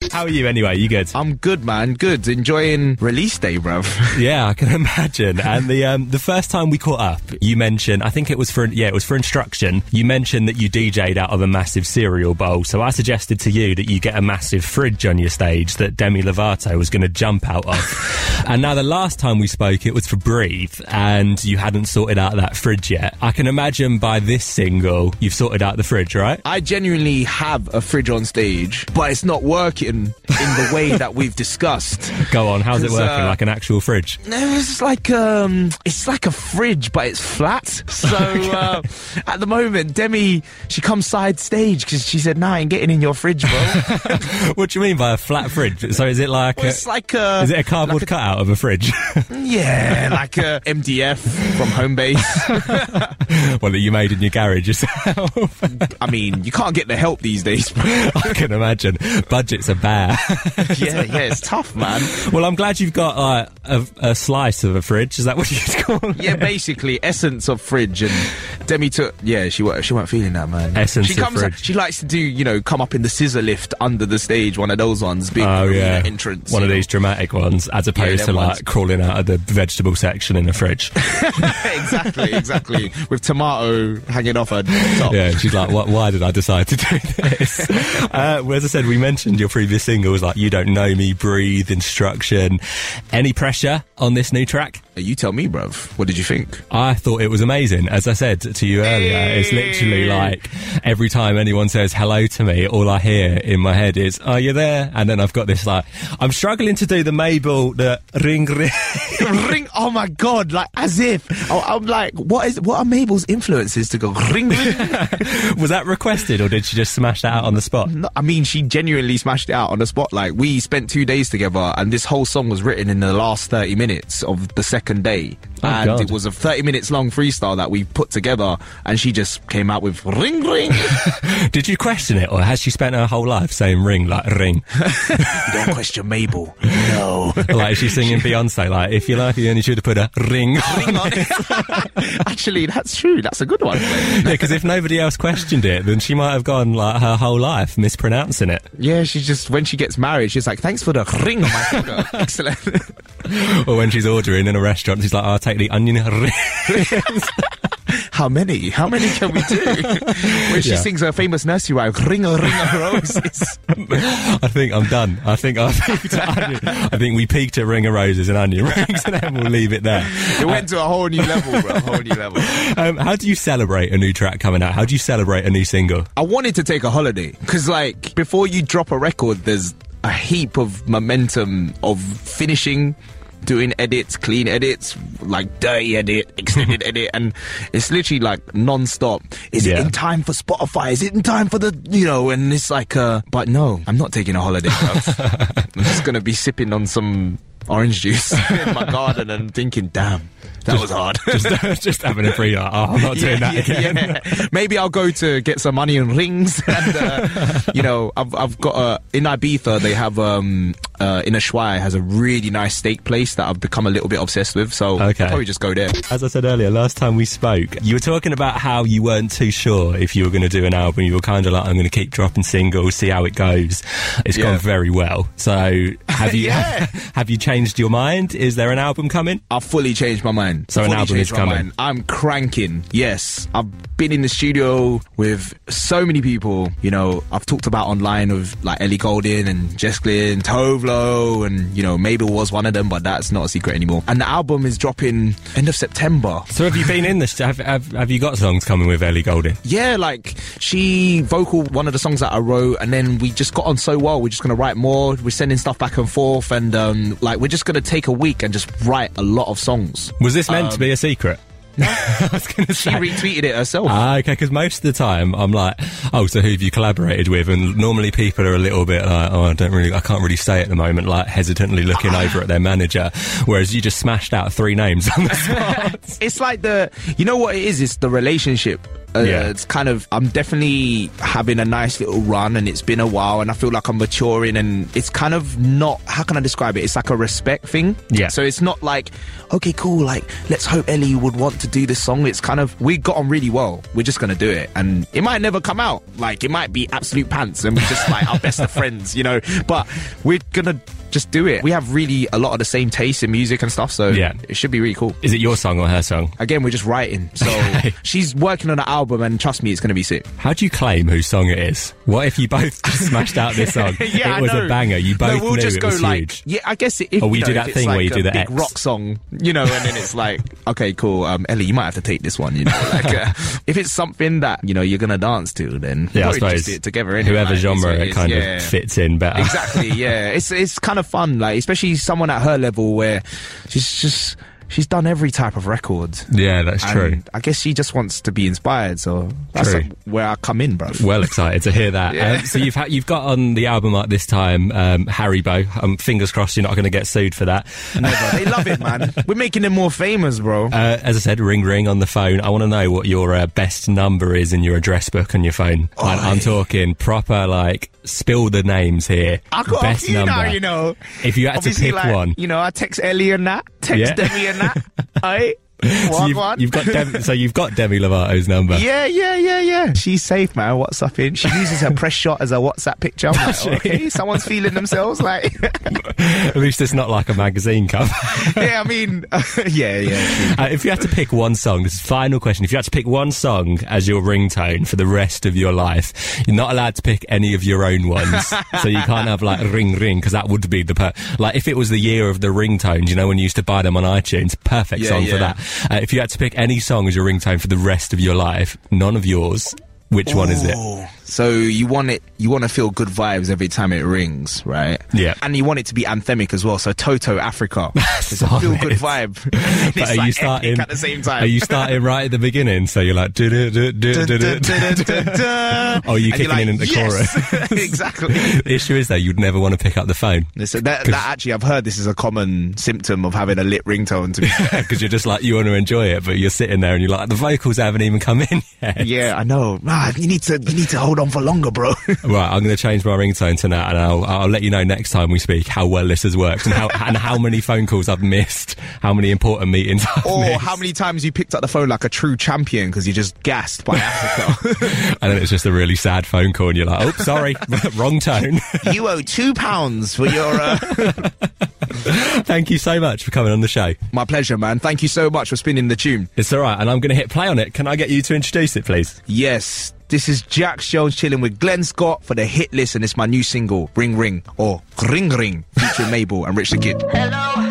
How are you anyway? You good? I'm good, man. Good. Enjoying release day, bruv. Yeah, I can imagine. And the first time we caught up, you mentioned, I think it was for Instruction. You mentioned that you DJ'd out of a massive cereal bowl. So I suggested to you that you get a massive fridge on your stage that Demi Lovato was going to jump out of. And now the last time we spoke, it was for Breathe, and you hadn't sorted out that fridge yet. I can imagine by this single, you've sorted out the fridge, right? I genuinely have a fridge on stage, but it's not working in the way that we've discussed. Go on, how's it working? Like an actual fridge? It's like a fridge, but it's flat. So at the moment, Demi, she comes side stage because she said, "Nah, I ain't getting in your fridge, bro." What do you mean by a flat fridge? So is it like it's like a... Is it a cardboard cutout of a fridge? Yeah, like a MDF from Homebase. Well, that you made in your garage yourself. I mean, you can't get the help these days, bro. I can imagine. Budgets are bare. Yeah, it's tough, man. Well, I'm glad you've got a slice of a fridge. Is that what you call it? Yeah, basically, essence of fridge. And Demi took... Yeah, she weren't feeling that, man. Essence of fridge. She likes to do, come up in the scissor lift under the stage, one of those ones, big entrance. One of these dramatic ones, as opposed to like crawling out of the vegetable section in the fridge. Exactly. With tomato hanging off her top. Yeah, she's like, why did I decide to do this? Well, as I said, we mentioned your previous singles like You Don't Know Me, Breathe, Instruction. Any pressure on this new track? You tell me, bruv. What did you think? I thought it was amazing. As I said to you earlier, it's literally like every time anyone says hello to me, all I hear in my head is, "Are you there?" And then I've got this like, I'm struggling to do the Mabel, the ring. Ring. Oh my God, like as if. I'm like, what are Mabel's influences to go ring? Was that requested or did she just smash that out on the spot? No, I mean, she genuinely smashed it out on the spot. Like, we spent 2 days together and this whole song was written in the last 30 minutes of the second day. And God. It was a 30 minutes long freestyle that we put together and she just came out with ring. Did you question it or has she spent her whole life saying ring, like ring? You don't question Mabel. No. Like she's singing Beyonce, like, if you like it, you should have put a ring on it. Actually, that's true. That's a good one. Yeah, because if nobody else questioned it, then she might have gone like her whole life mispronouncing it. Yeah, she's just, when she gets married, she's like, "Thanks for the ring on my finger." Excellent. Or when she's ordering in a restaurant, she's like, "I'll take the onion rings." How many can we do? When she sings her famous nursery rhyme, "Ring a roses." I think I'm done. I think we peaked at Ring of Roses and Onion Rings, and then we'll leave it there. It went to a whole new level, bro. A whole new level. How do you celebrate a new track coming out? How do you celebrate a new single? I wanted to take a holiday because, like, before you drop a record, there's a heap of momentum of finishing, doing edits, clean edits, like dirty edit, extended edit, and it's literally like non-stop. Is it in time for Spotify? Is it in time for the, and it's like, but no, I'm not taking a holiday, bro. I'm just going to be sipping on some orange juice in my garden and thinking, damn, that was hard. just having a free, I'm not doing that again. Yeah. Maybe I'll go to get some onion rings and, I've got, in Ibiza, they have, in Ushuaia has a really nice steak place that I've become a little bit obsessed with, so I'll probably just go there. As I said earlier, last time we spoke, you were talking about how you weren't too sure if you were going to do an album. You were kind of like, I'm going to keep dropping singles, see how it goes. It's gone very well. So have you have you changed your mind? Is there an album coming? I've fully changed my mind. So an album is coming. I'm cranking. Yes, I've been in the studio with so many people. I've talked about online with like Ellie Goulding and Jess Glynn, Tovlo, and Mabel was one of them, but that's not a secret anymore. And the album is dropping end of September. So have you been in this? Have you got songs coming with Ellie Goulding? Yeah, like she vocaled one of the songs that I wrote, and then we just got on so well. We're just gonna write more. We're sending stuff back and forth, and we're just gonna take a week and just write a lot of songs. Was this meant to be a secret? I was going to say. She retweeted it herself. Okay, because most of the time I'm like, oh, so who have you collaborated with? And normally people are a little bit like, oh, I can't really say at the moment, like hesitantly looking over at their manager. Whereas you just smashed out 3 names on the spot. It's like you know what it is? It's the relationship It's kind of, I'm definitely having a nice little run, and it's been a while, and I feel like I'm maturing, and it's kind of not, how can I describe it? It's like a respect thing. Yeah. So it's not like, okay, cool, like, let's hope Ellie would want to do this song. It's kind of, we got on really well. We're just going to do it. And it might never come out. Like, it might be absolute pants, and we're just like our best of friends, you know, but we're going to just do it. We have really a lot of the same taste in music and stuff, so it should be really cool. Is it your song or her song? Again, we're just writing. So she's working on an album, and trust me, it's going to be sick. How do you claim whose song it is? What if you both just smashed out this song? Yeah, it was a banger. You both we'll knew just it go was like, huge. Yeah, I guess if, or we you know, do that if thing it's like where you do the big X rock song, you know, and then it's like, okay, cool, Ellie, you might have to take this one, you know, like if it's something that, you know, you're gonna dance to, then I we'll suppose just do it together anyway. whoever like, genre it kind of fits in better. Exactly, yeah. It's kind of fun, like, especially someone at her level where she's done every type of record. Yeah, that's true. I guess she just wants to be inspired, so that's where I come in, bro. Well excited to hear that. Yeah. So you've got on the album art this time, Haribo. Fingers crossed you're not going to get sued for that. Never. They love it, man. We're making them more famous, bro. As I said, ring ring on the phone. I want to know what your best number is in your address book on your phone. I'm talking proper, like, spill the names here. I got best a few number. now, you know. If you had to pick like, one. You know, I text Ellie and that, text Demi and that. Aye. So you've got Demi Lovato's number. Yeah. She's safe, man. WhatsApping. She uses her press shot as a WhatsApp picture. I'm like, okay, someone's feeling themselves. Like, at least it's not like a magazine cover. Yeah, I mean, yeah. If you had to pick one song, this is the final question. If you had to pick one song as your ringtone for the rest of your life, you're not allowed to pick any of your own ones. So you can't have like ring ring, because that would be like if it was the year of the ringtones, you know, when you used to buy them on iTunes, perfect song for that. If you had to pick any song as your ringtone for the rest of your life, none of yours, which one is it? So you want to feel good vibes every time it rings, right? Yeah. And you want it to be anthemic as well. So Toto Africa. It's a feel good vibe. But are you starting at the same time? Are you starting right at the beginning? So you're like, oh, you kicking in the chorus? Exactly. The issue is though, you'd never want to pick up the phone. So that actually, I've heard this is a common symptom of having a lit ringtone. To be fair, because you're just like, you want to enjoy it, but you're sitting there and you're like, the vocals haven't even come in yet. Yeah, I know. You need to hold on for longer, bro. Right, I'm going to change my ringtone to that, and I'll let you know next time we speak how well this has worked and how many phone calls I've missed, how many important meetings I've missed. Or how many times you picked up the phone like a true champion because you're just gassed by Africa. And then it's just a really sad phone call and you're like, oh, sorry, wrong tone. You owe £2 for your... Thank you so much for coming on the show. My pleasure, man. Thank you so much for spinning the tune. It's all right, and I'm going to hit play on it. Can I get you to introduce it, please? Yes. This is Jax Jones chilling with Glenn Scott for the hit list, and it's my new single, Ring Ring, or Ring Ring, featuring Mabel and Rich the Kid. Hello.